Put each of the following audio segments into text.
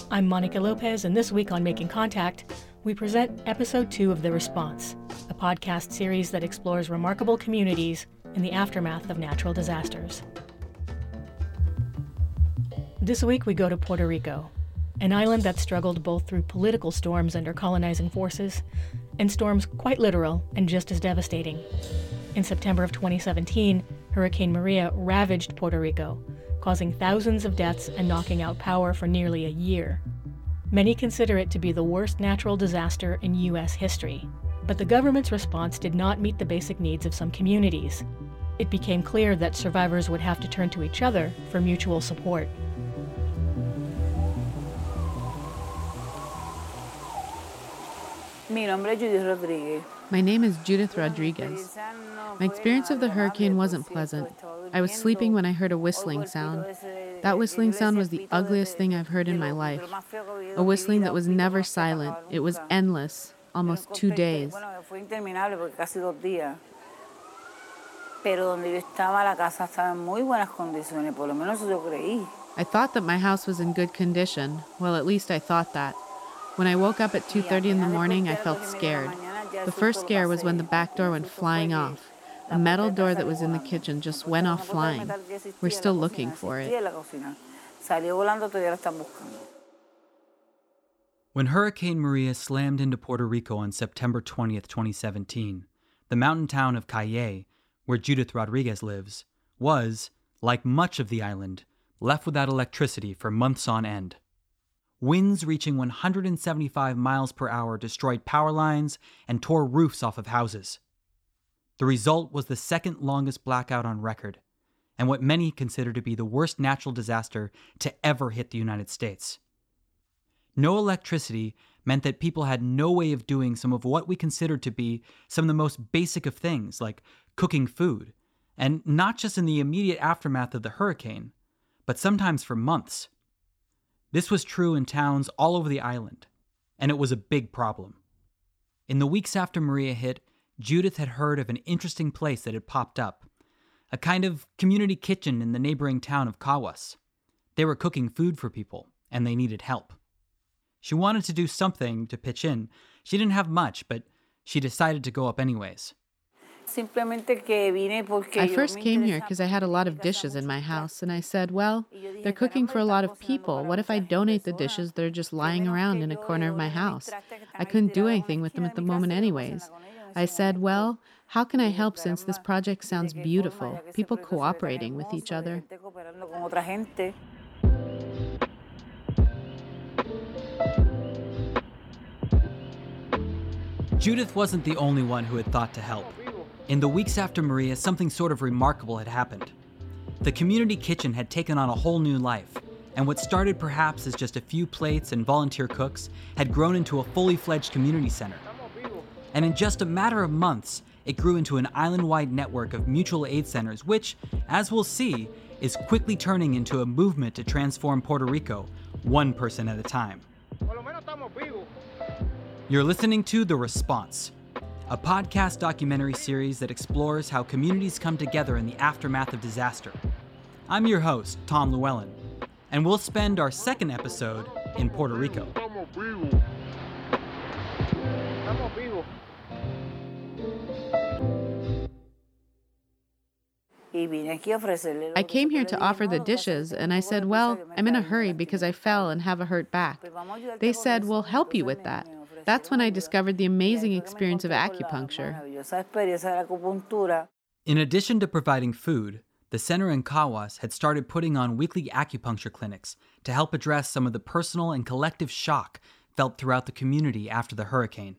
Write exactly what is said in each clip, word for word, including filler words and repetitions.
I'm Monica Lopez, and this week on Making Contact, we present Episode two of The Response, a podcast series that explores remarkable communities in the aftermath of natural disasters. This week we go to Puerto Rico, an island that struggled both through political storms under colonizing forces and storms quite literal and just as devastating. In September of twenty seventeen, Hurricane Maria ravaged Puerto Rico, causing thousands of deaths and knocking out power for nearly a year. Many consider it to be the worst natural disaster in U S history, but the government's response did not meet the basic needs of some communities. It became clear that survivors would have to turn to each other for mutual support. Mi nombre es Judith Rodriguez. My name is Judith Rodriguez. My experience of the hurricane wasn't pleasant. I was sleeping when I heard a whistling sound. That whistling sound was the ugliest thing I've heard in my life. A whistling that was never silent. It was endless, almost two days. Pero donde yo estaba, la casa estaba en muy buenas condiciones, por lo menos yo creí. I thought that my house was in good condition. Well, at least I thought that. When I woke up at two thirty in the morning, I felt scared. The first scare was when the back door went flying off. A metal door that was in the kitchen just went off flying. We're still looking for it. When Hurricane Maria slammed into Puerto Rico on September twentieth, twenty seventeen, the mountain town of Cayey, where Judith Rodriguez lives, was, like much of the island, left without electricity for months on end. Winds reaching one hundred seventy-five miles per hour destroyed power lines and tore roofs off of houses. The result was the second longest blackout on record, and what many consider to be the worst natural disaster to ever hit the United States. No electricity meant that people had no way of doing some of what we consider to be some of the most basic of things, like cooking food, and not just in the immediate aftermath of the hurricane, but sometimes for months. This was true in towns all over the island, and it was a big problem. In the weeks after Maria hit, Judith had heard of an interesting place that had popped up, a kind of community kitchen in the neighboring town of Caguas. They were cooking food for people, and they needed help. She wanted to do something to pitch in. She didn't have much, but she decided to go up anyways. I first came here because I had a lot of dishes in my house, and I said, well, they're cooking for a lot of people. What if I donate the dishes that are just lying around in a corner of my house? I couldn't do anything with them at the moment anyways. I said, well, how can I help since this project sounds beautiful? People cooperating with each other. Judith wasn't the only one who had thought to help. In the weeks after Maria, something sort of remarkable had happened. The community kitchen had taken on a whole new life, and what started perhaps as just a few plates and volunteer cooks had grown into a fully fledged community center. And in just a matter of months, it grew into an island-wide network of mutual aid centers, which, as we'll see, is quickly turning into a movement to transform Puerto Rico, one person at a time. You're listening to The Response, a podcast documentary series that explores how communities come together in the aftermath of disaster. I'm your host, Tom Llewellyn, and we'll spend our second episode in Puerto Rico. I came here to offer the dishes, and I said, well, I'm in a hurry because I fell and have a hurt back. They said, we'll help you with that. That's when I discovered the amazing experience of acupuncture. In addition to providing food, the center in Caguas had started putting on weekly acupuncture clinics to help address some of the personal and collective shock felt throughout the community after the hurricane.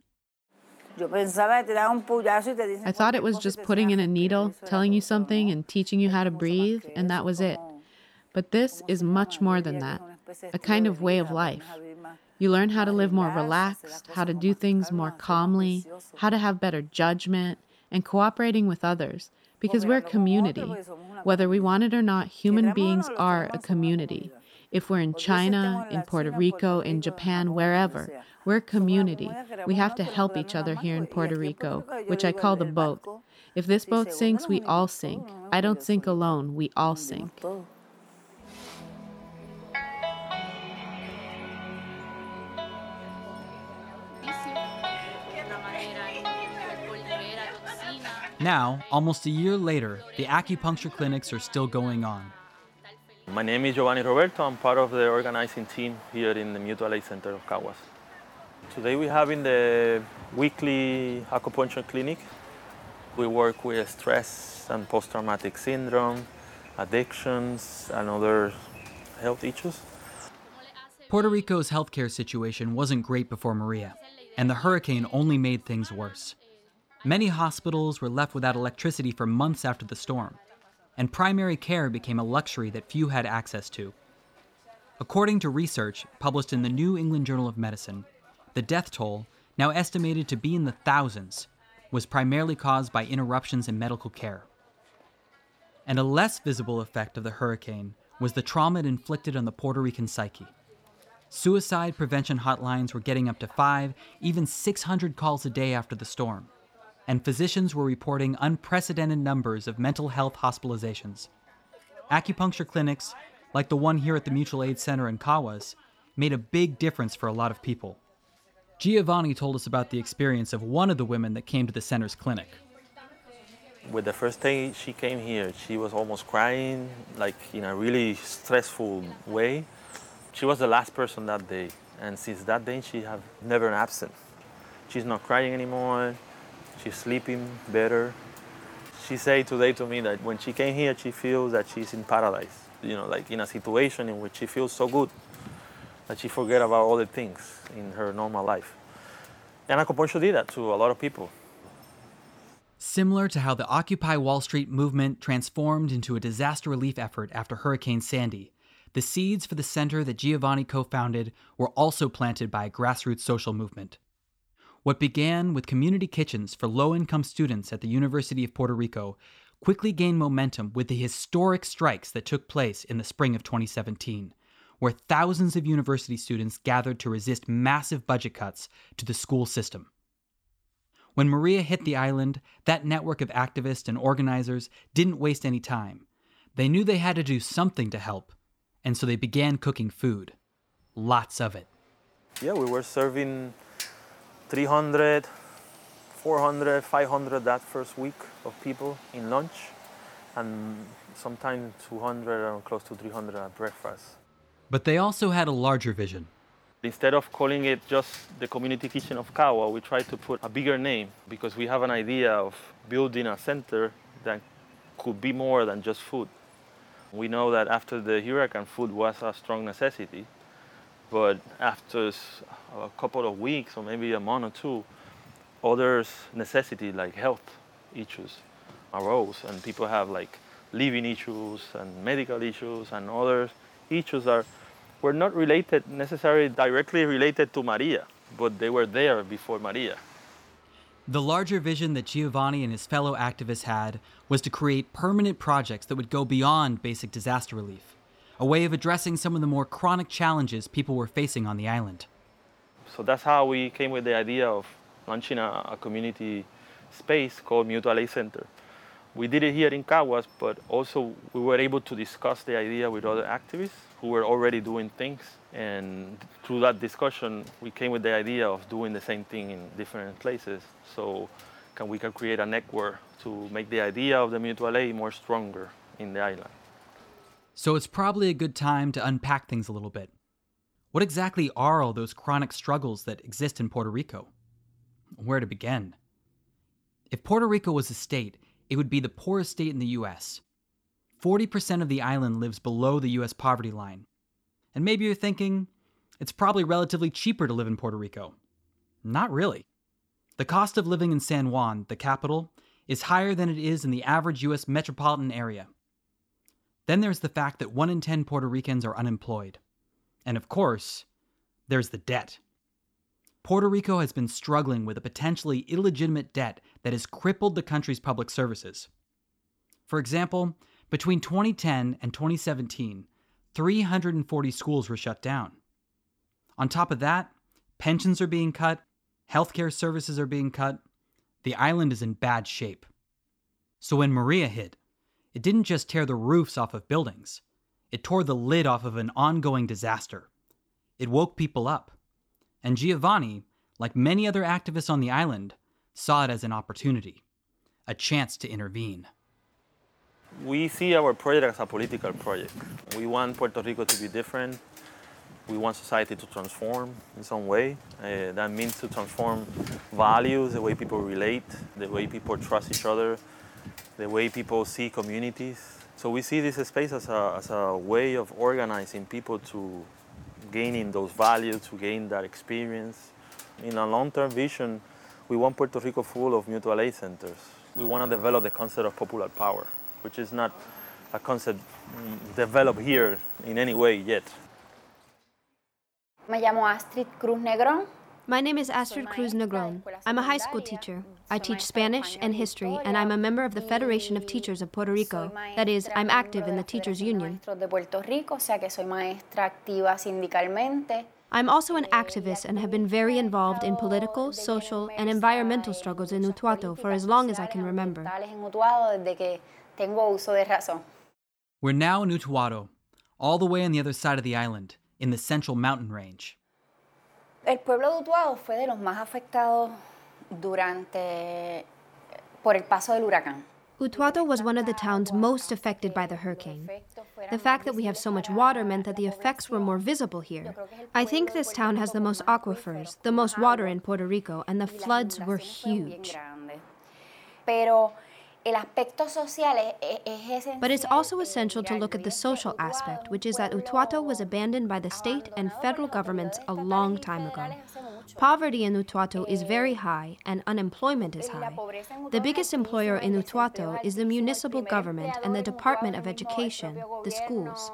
I thought it was just putting in a needle, telling you something, and teaching you how to breathe, and that was it. But this is much more than that, a kind of way of life. You learn how to live more relaxed, how to do things more calmly, how to have better judgment, and cooperating with others, because we're a community. Whether we want it or not, human beings are a community. If we're in China, in Puerto Rico, in Japan, wherever, we're a community. We have to help each other here in Puerto Rico, which I call the boat. If this boat sinks, we all sink. I don't sink alone, we all sink. Now, almost a year later, the acupuncture clinics are still going on. My name is Giovanni Roberto. I'm part of the organizing team here in the Mutual Aid Center of Caguas. Today we have in the weekly acupuncture clinic. We work with stress and post-traumatic syndrome, addictions, and other health issues. Puerto Rico's healthcare situation wasn't great before Maria, and the hurricane only made things worse. Many hospitals were left without electricity for months after the storm, and primary care became a luxury that few had access to. According to research published in the New England Journal of Medicine, the death toll, now estimated to be in the thousands, was primarily caused by interruptions in medical care. And a less visible effect of the hurricane was the trauma it inflicted on the Puerto Rican psyche. Suicide prevention hotlines were getting up to five, even six hundred calls a day after the storm, and physicians were reporting unprecedented numbers of mental health hospitalizations. Acupuncture clinics, like the one here at the Mutual Aid Center in Caguas, made a big difference for a lot of people. Giovanni told us about the experience of one of the women that came to the center's clinic. With the first day she came here, she was almost crying, like in a really stressful way. She was the last person that day, and since that day she have never absent. She's not crying anymore, she's sleeping better. She said today to me that when she came here, she feels that she's in paradise, you know, like in a situation in which she feels so good that she forget about all the things in her normal life. And acupuncture did that to a lot of people. Similar to how the Occupy Wall Street movement transformed into a disaster relief effort after Hurricane Sandy, the seeds for the center that Giovanni co-founded were also planted by a grassroots social movement. What began with community kitchens for low-income students at the University of Puerto Rico quickly gained momentum with the historic strikes that took place in the spring of twenty seventeen, where thousands of university students gathered to resist massive budget cuts to the school system. When Maria hit the island, that network of activists and organizers didn't waste any time. They knew they had to do something to help, and so they began cooking food. Lots of it. Yeah, we were serving three hundred, four hundred, five hundred that first week of people in lunch, and sometimes two hundred or close to three hundred at breakfast. But they also had a larger vision. Instead of calling it just the Community Kitchen of Caguas, we tried to put a bigger name because we have an idea of building a center that could be more than just food. We know that after the hurricane, food was a strong necessity, but after a couple of weeks or maybe a month or two, other necessities like health issues arose, and people have like living issues and medical issues, and other issues are were not related necessarily directly related to Maria, but they were there before Maria. The larger vision that Giovanni and his fellow activists had was to create permanent projects that would go beyond basic disaster relief, a way of addressing some of the more chronic challenges people were facing on the island. So that's how we came with the idea of launching a, a community space called Mutual Aid Center. We did it here in Caguas, but also we were able to discuss the idea with other activists who were already doing things. And through that discussion, we came with the idea of doing the same thing in different places. So can we can create a network to make the idea of the mutual aid more stronger in the island. So it's probably a good time to unpack things a little bit. What exactly are all those chronic struggles that exist in Puerto Rico? Where to begin? If Puerto Rico was a state, it would be the poorest state in the U S. forty percent of the island lives below the U S poverty line. And maybe you're thinking, it's probably relatively cheaper to live in Puerto Rico. Not really. The cost of living in San Juan, the capital, is higher than it is in the average U S metropolitan area. Then there's the fact that one in ten Puerto Ricans are unemployed. And of course, there's the debt. Puerto Rico has been struggling with a potentially illegitimate debt that has crippled the country's public services. For example, between twenty ten and twenty seventeen, three hundred forty schools were shut down. On top of that, pensions are being cut, healthcare services are being cut. The island is in bad shape. So when Maria hit, it didn't just tear the roofs off of buildings. It tore the lid off of an ongoing disaster. It woke people up. And Giovanni, like many other activists on the island, saw it as an opportunity. a chance to intervene. We see our project as a political project. We want Puerto Rico to be different. We want society to transform in some way. Uh, that means to transform values, the way people relate, the way people trust each other, the way people see communities. So we see this space as a, as a way of organizing people to gaining those values, to gain that experience. In a long-term vision, we want Puerto Rico full of mutual aid centers. We want to develop the concept of popular power, which is not a concept developed here in any way yet. Me llamo Astrid Cruz Negron. My name is Astrid Cruz Negron. I'm a high school teacher. I teach Spanish and history, and I'm a member of the Federation of Teachers of Puerto Rico. That is, I'm active in the Teachers Union. I'm also an activist and have been very involved in political, social, and environmental struggles in Utuado for as long as I can remember. We're now in Utuado, all the way on the other side of the island, in the Central Mountain Range. El pueblo de Utuado fue de los más afectados durante por el paso del huracán. Utuado was one of the towns most affected by the hurricane. The fact that we have so much water meant that the effects were more visible here. I think this town has the most aquifers, the most water in Puerto Rico, and the floods were huge. Pero el aspecto social es esencial. But it's also essential to look at the social aspect, which is that Utuado was abandoned by the state and federal governments a long time ago. Poverty in Utuado is very high, and unemployment is high. The biggest employer in Utuado is the municipal government and the Department of Education, the schools.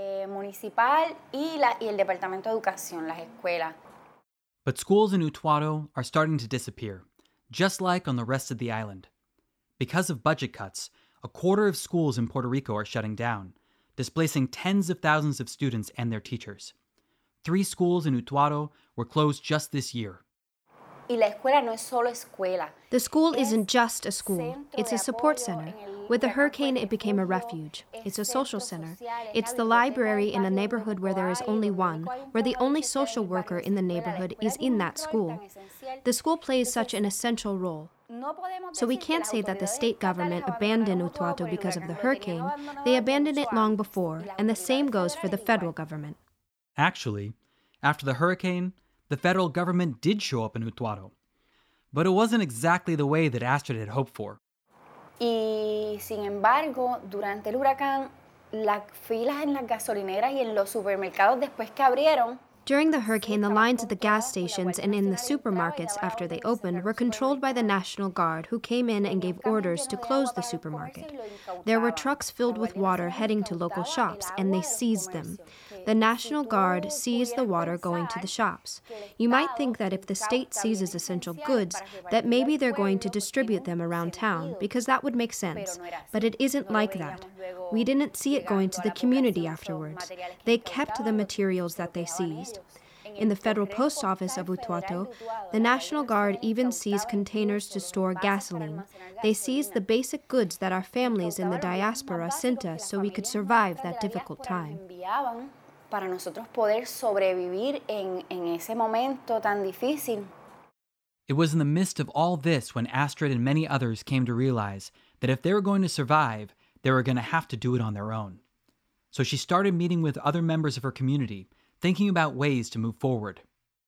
But schools in Utuado are starting to disappear, just like on the rest of the island. Because of budget cuts, a quarter of schools in Puerto Rico are shutting down, displacing tens of thousands of students and their teachers. Three schools in Utuado were closed just this year. The school isn't just a school, it's a support center. With the hurricane, it became a refuge. It's a social center. It's the library in a neighborhood where there is only one, where the only social worker in the neighborhood is in that school. The school plays such an essential role. So we can't say that the state government abandoned Utuado because of the hurricane. They abandoned it long before, and the same goes for the federal government. Actually, after the hurricane, the federal government did show up in Utuado. But it wasn't exactly the way that Astrid had hoped for. Y sin embargo, durante el huracán, las filas en las gasolineras y en los supermercados después que abrieron. During the hurricane, the lines at the gas stations and in the supermarkets after they opened were controlled by the National Guard, who came in and gave orders to close the supermarket. There were trucks filled with water heading to local shops, and they seized them. The National Guard seized the water going to the shops. You might think that if the state seizes essential goods, that maybe they're going to distribute them around town, because that would make sense. But it isn't like that. We didn't see it going to the community afterwards. They kept the materials that they seized. In the Federal Post Office of Utuado, the National Guard even seized containers to store gasoline. They seized the basic goods that our families in the diaspora sent us so we could survive that difficult time. Para nosotros poder sobrevivir en, en ese momento tan difícil. It was in the midst of all this when Astrid and many others came to realize that if they were going to survive, they were going to have to do it on their own. So she started meeting with other members of her community, thinking about ways to move forward.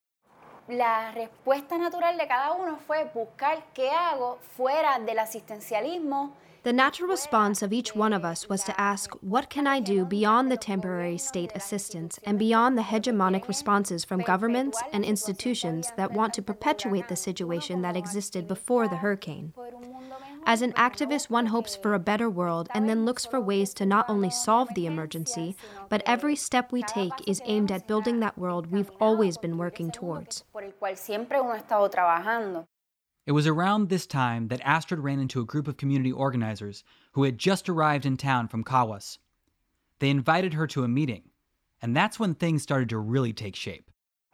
La respuesta natural de cada uno fue buscar qué hago fuera del asistencialismo. The natural response of each one of us was to ask, what can I do beyond the temporary state assistance and beyond the hegemonic responses from governments and institutions that want to perpetuate the situation that existed before the hurricane? As an activist, one hopes for a better world and then looks for ways to not only solve the emergency, but every step we take is aimed at building that world we've always been working towards. It was around this time that Astrid ran into a group of community organizers who had just arrived in town from Caguas. They invited her to a meeting, and that's when things started to really take shape.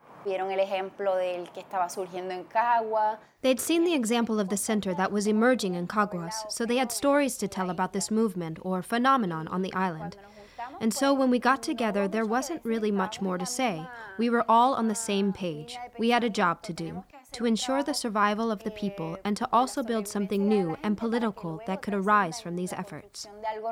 They'd seen the example of the center that was emerging in Caguas, so they had stories to tell about this movement or phenomenon on the island. And so when we got together, there wasn't really much more to say. We were all on the same page. We had a job to do. to ensure the survival of the people and to also build something new and political that could arise from these efforts.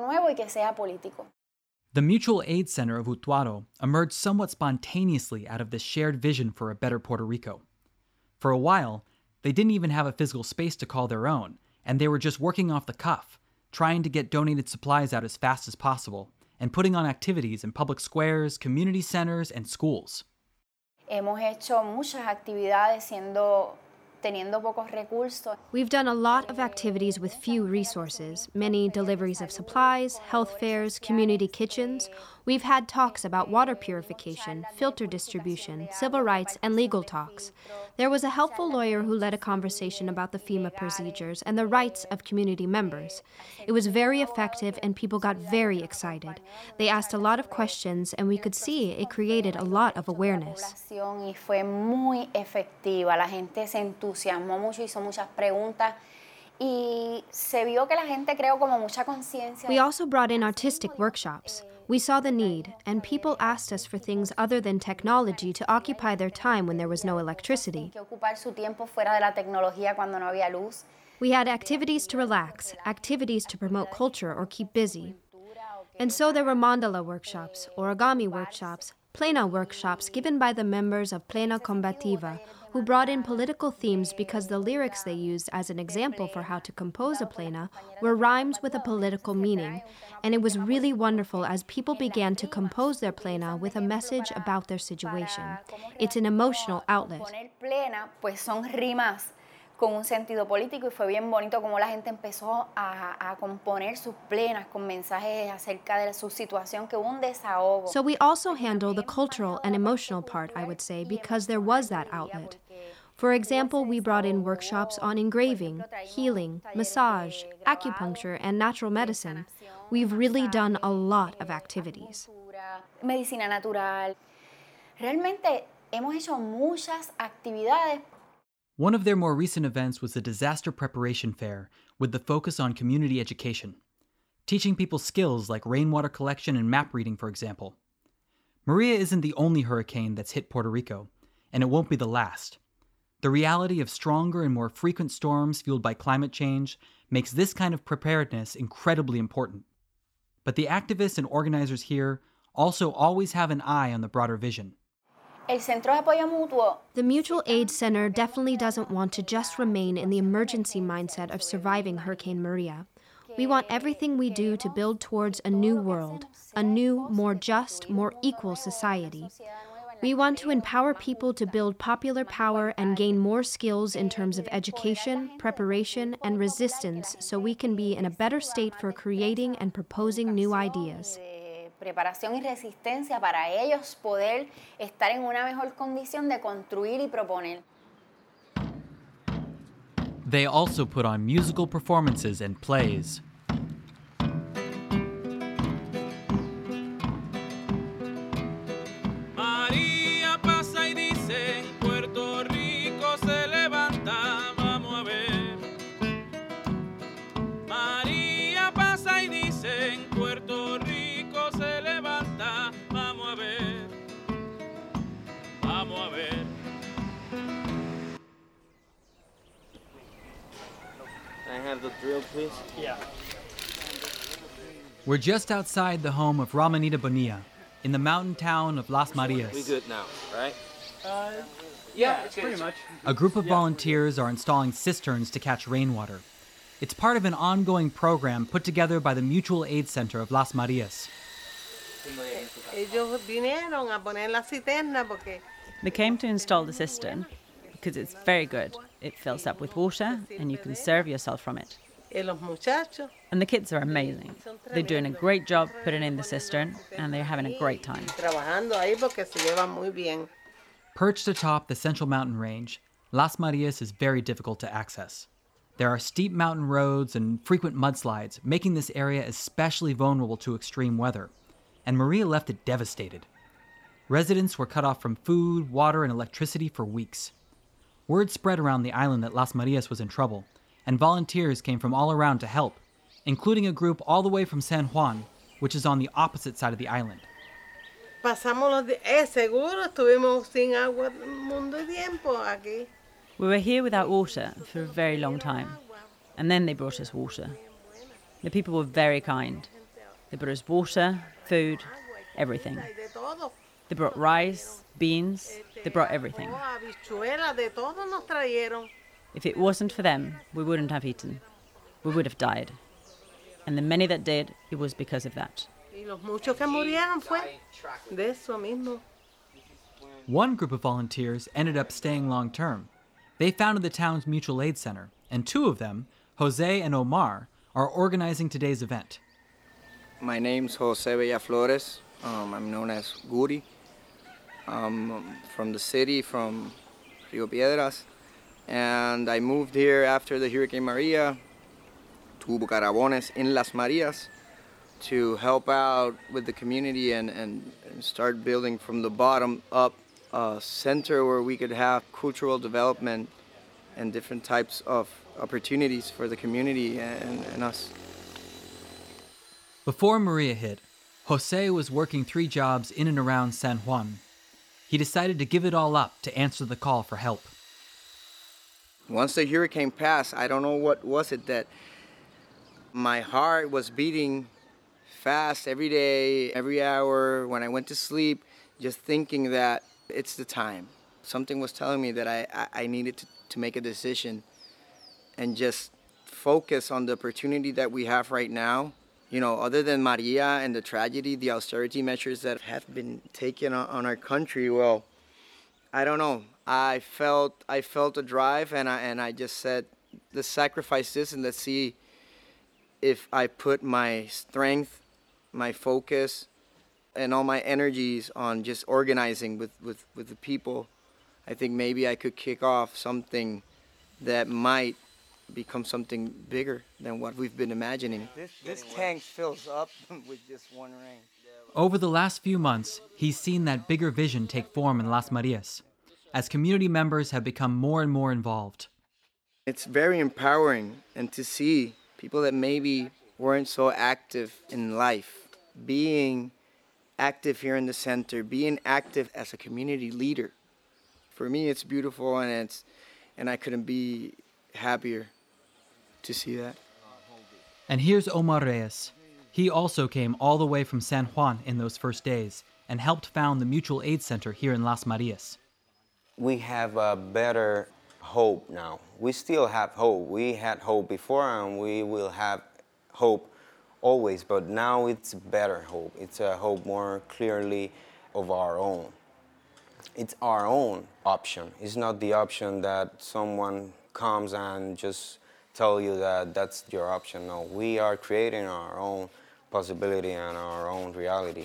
The Mutual Aid Center of Utuado emerged somewhat spontaneously out of this shared vision for a better Puerto Rico. For a while, they didn't even have a physical space to call their own, and they were just working off the cuff, trying to get donated supplies out as fast as possible, and putting on activities in public squares, community centers, and schools. Hemos hecho muchas actividades siendo teniendo pocos recursos. We've done a lot of activities with few resources, many deliveries of supplies, health fairs, community kitchens. We've had talks about water purification, filter distribution, civil rights, and legal talks. There was a helpful lawyer who led a conversation about the FEMA procedures and the rights of community members. It was very effective and people got very excited. They asked a lot of questions and we could see it created a lot of awareness. Y fue muy efectiva. La gente se entusiasmó mucho, hizo muchas preguntas. Y se vio que la gente creó como mucha conciencia. We also brought in artistic workshops. We saw the need, and people asked us for things other than technology to occupy their time when there was no electricity. We had activities to relax, activities to promote culture or keep busy. And so there were mandala workshops, origami workshops, plena workshops given by the members of Plena Combativa, who brought in political themes because the lyrics they used as an example for how to compose a plena were rhymes with a political meaning, and it was really wonderful as people began to compose their plena with a message about their situation. It's an emotional outlet. Con un sentido político, y fue bien bonito como la gente empezó a, a componer sus plenas con mensajes acerca de su situación, que hubo un desahogo. So we also handle the cultural and emotional part, I would say, because there was that outlet. For example, we brought in workshops on engraving, healing, massage, acupuncture, and natural medicine. We've really done a lot of activities. Medicina natural. Realmente hemos hecho muchas actividades. One of their more recent events was the Disaster Preparation Fair, with the focus on community education, teaching people skills like rainwater collection and map reading, for example. Maria isn't the only hurricane that's hit Puerto Rico, and it won't be the last. The reality of stronger and more frequent storms fueled by climate change makes this kind of preparedness incredibly important. But the activists and organizers here also always have an eye on the broader vision. The Mutual Aid Center definitely doesn't want to just remain in the emergency mindset of surviving Hurricane Maria. We want everything we do to build towards a new world, a new, more just, more equal society. We want to empower people to build popular power and gain more skills in terms of education, preparation, and resistance so we can be in a better state for creating and proposing new ideas. Preparación y resistencia para ellos poder estar en una mejor condición de construir y proponer. They also put on musical performances and plays. María pasa y dice, Puerto Rico se levanta, vamos a ver. María pasa y dice, Puerto Rico se levanta, vamos a ver, vamos a ver. Can I have the drill, please? Yeah. We're just outside the home of Ramonita Bonilla, in the mountain town of Las Marias. We good now, right? Uh, yeah, it's pretty much. A group of volunteers are installing cisterns to catch rainwater. It's part of an ongoing program put together by the Mutual Aid Center of Las Marias. They came to install the cistern because it's very good. It fills up with water and you can serve yourself from it. And the kids are amazing. They're doing a great job putting in the cistern and they're having a great time. Perched atop the Central Mountain Range, Las Marias is very difficult to access. There are steep mountain roads and frequent mudslides, making this area especially vulnerable to extreme weather. And Maria left it devastated. Residents were cut off from food, water, and electricity for weeks. Word spread around the island that Las Marias was in trouble, and volunteers came from all around to help, including a group all the way from San Juan, which is on the opposite side of the island. We were here without water for a very long time, and then they brought us water. The people were very kind. They brought us water, food, everything. They brought rice, beans, they brought everything. If it wasn't for them, we wouldn't have eaten. We would have died. And the many that did, it was because of that. One group of volunteers ended up staying long term. They founded the town's mutual aid center, and two of them, Jose and Omar, are organizing today's event. My name's Jose Villaflores. Um, I'm known as Guri. I'm from the city, from Rio Piedras. And I moved here after the Hurricane Maria to Bucarabones in Las Marias to help out with the community and, and, and start building from the bottom up a center where we could have cultural development and different types of opportunities for the community and, and us. Before Maria hit, Jose was working three jobs in and around San Juan. He decided to give it all up to answer the call for help. Once the hurricane passed, I don't know what was it that my heart was beating fast every day, every hour, when I went to sleep, just thinking that it's the time. Something was telling me that I, I, I needed to, to make a decision and just focus on the opportunity that we have right now. You know, other than Maria and the tragedy, the austerity measures that have been taken on, on our country, well, I don't know. I felt I felt a drive, and I and I just said, let's sacrifice this and let's see if I put my strength, my focus, and all my energies on just organizing with, with, with the people. I think maybe I could kick off something that might become something bigger than what we've been imagining. This, this tank fills up with just one rain. Over the last few months, he's seen that bigger vision take form in Las Marias, as community members have become more and more involved. It's very empowering, and to see people that maybe weren't so active in life, being active here in the center, being active as a community leader. For me, it's beautiful, and it's, and I couldn't be happier to see that. And here's Omar Reyes. He also came all the way from San Juan in those first days and helped found the Mutual Aid Center here in Las Marias. We have a better hope now. We still have hope. We had hope before, and we will have hope always, but now it's better hope. It's a hope more clearly of our own. It's our own option. It's not the option that someone comes and just tell you that that's your option. No, we are creating our own possibility and our own reality.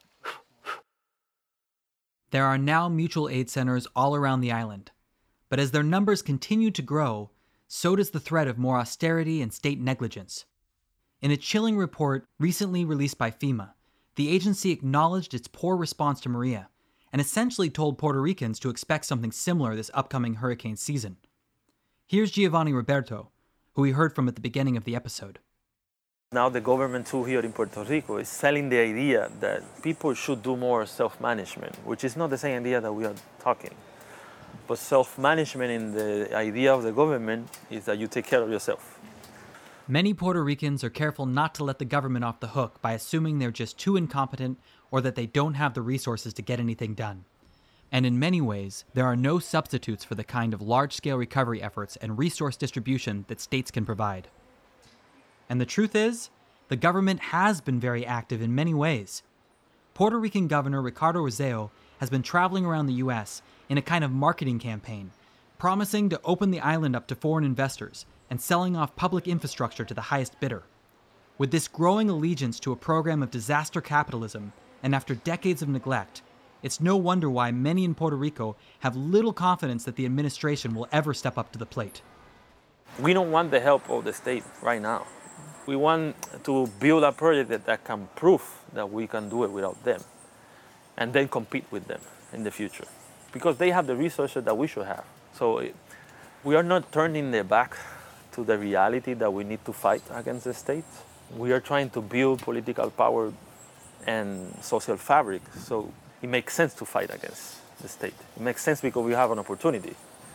There are now mutual aid centers all around the island. But as their numbers continue to grow, so does the threat of more austerity and state negligence. In a chilling report recently released by FEMA, the agency acknowledged its poor response to Maria and essentially told Puerto Ricans to expect something similar this upcoming hurricane season. Here's Giovanni Roberto, who we heard from at the beginning of the episode. Now the government too here in Puerto Rico is selling the idea that people should do more self-management, which is not the same idea that we are talking. But self-management in the idea of the government is that you take care of yourself. Many Puerto Ricans are careful not to let the government off the hook by assuming they're just too incompetent or that they don't have the resources to get anything done. And in many ways, there are no substitutes for the kind of large-scale recovery efforts and resource distribution that states can provide. And the truth is, the government has been very active in many ways. Puerto Rican Governor Ricardo Rossello has been traveling around the U S in a kind of marketing campaign, promising to open the island up to foreign investors and selling off public infrastructure to the highest bidder. With this growing allegiance to a program of disaster capitalism, and after decades of neglect, it's no wonder why many in Puerto Rico have little confidence that the administration will ever step up to the plate. We don't want the help of the state right now. We want to build a project that, that can prove that we can do it without them, and then compete with them in the future, because they have the resources that we should have. So it, we are not turning their back to the reality that we need to fight against the state. We are trying to build political power and social fabric, so it makes sense to fight against the state. It makes sense because we have an opportunity.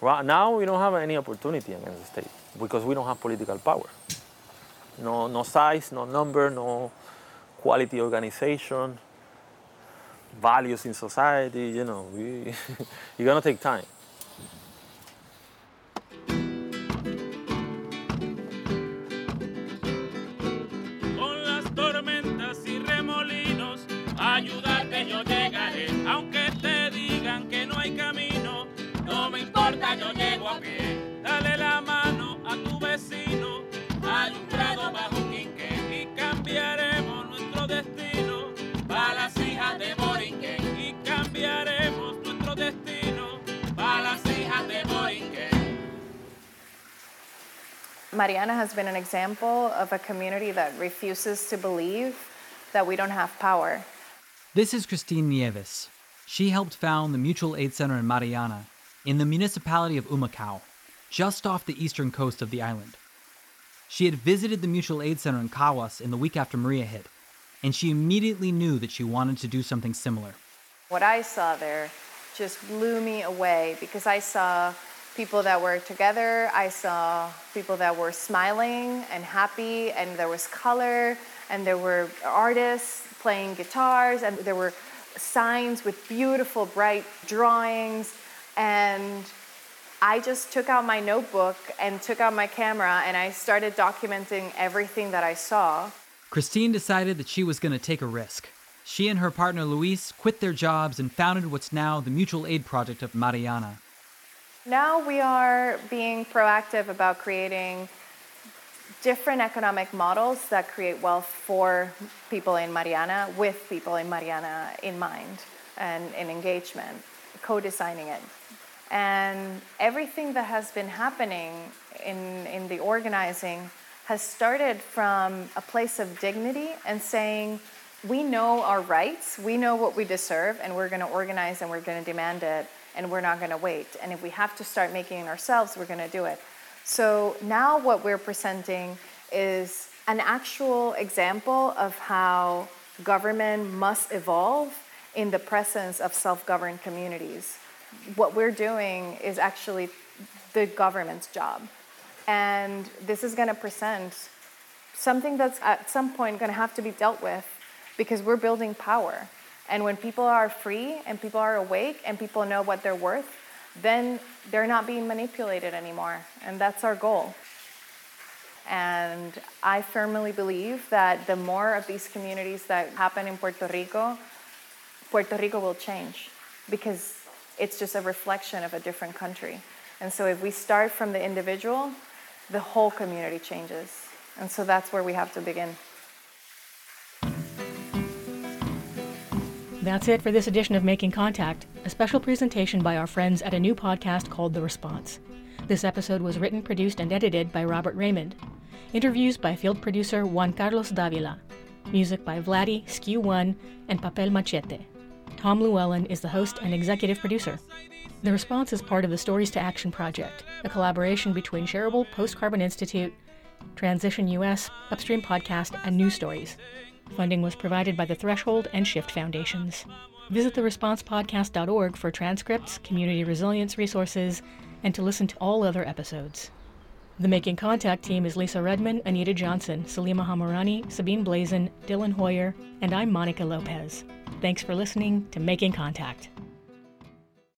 Right now, we don't have any opportunity against the state because we don't have political power. No, no size, no number, no quality organization, values in society, you know, we, it's gonna take time. Con las tormentas y remolinos, ayudarte yo llegaré, aunque te digan que no hay camino, no me importa, yo llego a pie. Dale la mano a tu vecino, hay un prado bajo un quinqué y cambiaremos nuestro destino para las hijas de Borinquen y cambiaremos nuestro destino para las hijas de Borinquen. Mariana has been an example of a community that refuses to believe that we don't have power. This is Christine Nieves. She helped found the Mutual Aid Center in Mariana, in the municipality of Humacao, just off the eastern coast of the island. She had visited the Mutual Aid Center in Caguas in the week after Maria hit, and she immediately knew that she wanted to do something similar. What I saw there just blew me away because I saw people that were together, I saw people that were smiling and happy, and there was color, and there were artists playing guitars, and there were signs with beautiful, bright drawings, and I just took out my notebook and took out my camera and I started documenting everything that I saw. Christine decided that she was going to take a risk. She and her partner Luis quit their jobs and founded what's now the Mutual Aid Project of Mariana. Now we are being proactive about creating different economic models that create wealth for people in Mariana, with people in Mariana in mind and in engagement, co-designing it. And everything that has been happening in, in the organizing has started from a place of dignity and saying, we know our rights, we know what we deserve, and we're going to organize and we're going to demand it, and we're not going to wait. And if we have to start making it ourselves, we're going to do it. So now what we're presenting is an actual example of how government must evolve in the presence of self-governed communities. What we're doing is actually the government's job. And this is going to present something that's at some point going to have to be dealt with because we're building power. And when people are free and people are awake and people know what they're worth, then they're not being manipulated anymore. And that's our goal. And I firmly believe that the more of these communities that happen in Puerto Rico, Puerto Rico will change because it's just a reflection of a different country. And so if we start from the individual, the whole community changes. And so that's where we have to begin. That's it for this edition of Making Contact, a special presentation by our friends at a new podcast called The Response. This episode was written, produced, and edited by Robert Raymond. Interviews by field producer Juan Carlos Davila. Music by Vladdy, Skew One, and Papel Machete. Tom Llewellyn is the host and executive producer. The Response is part of the Stories to Action project, a collaboration between Shareable Post Carbon Institute, Transition U S, Upstream Podcast, and News Stories. Funding was provided by the Threshold and Shift Foundations. Visit the response podcast dot org for transcripts, community resilience resources, and to listen to all other episodes. The Making Contact team is Lisa Redman, Anita Johnson, Salima Hamarani, Sabine Blazin, Dylan Hoyer, and I'm Monica Lopez. Thanks for listening to Making Contact.